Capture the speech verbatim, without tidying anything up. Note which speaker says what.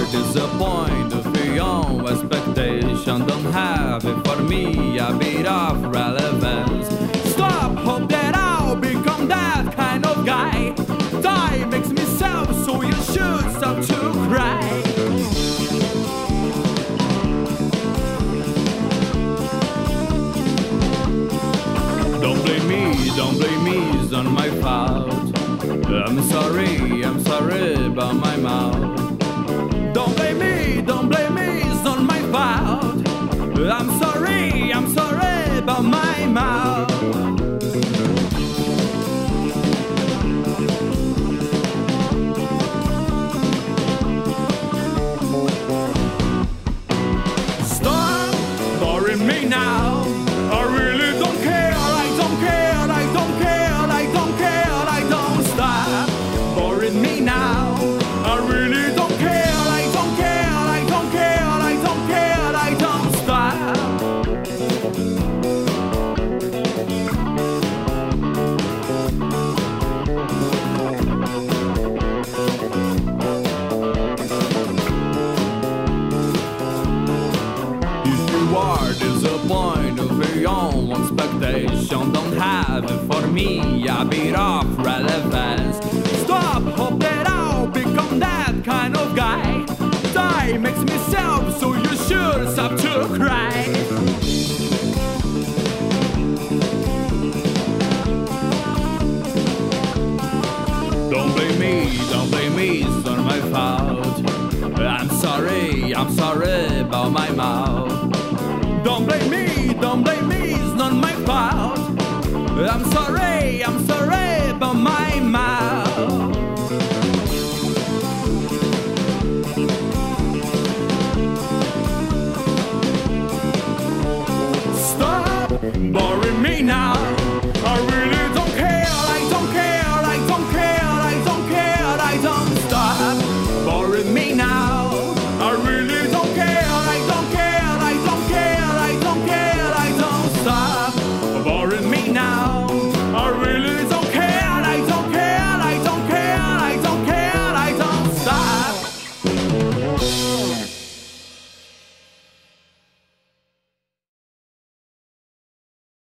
Speaker 1: disappointed beyond expectation. Don't have it for me a bit of relevance. Stop, hope that I'll become that kind of guy. Time makes me sad, so you should stop to cry. Don't blame me, don't blame me, it's not my fault. I'm sorry, I'm sorry about my mouth. Don't blame me, don't blame me, it's not my fault. I'm sorry, I'm sorry about my mouth. Stop boring me now. I really don't care, I don't care, I don't care, I don't care, I don't stop boring me now. I really don't care, I don't care, I don't care, I don't care, I don't stop. If you are disappointed with your own expectation, don't have it for me a bit of relevance. Stop, hope that I'll become that kind of guy. Time makes me sad, so you should stop to cry. Don't blame me, don't blame me, it's not my fault. I'm sorry, I'm sorry about my mouth. Don't blame me, don't blame me, it's not my fault. I'm sorry, I'm sorry.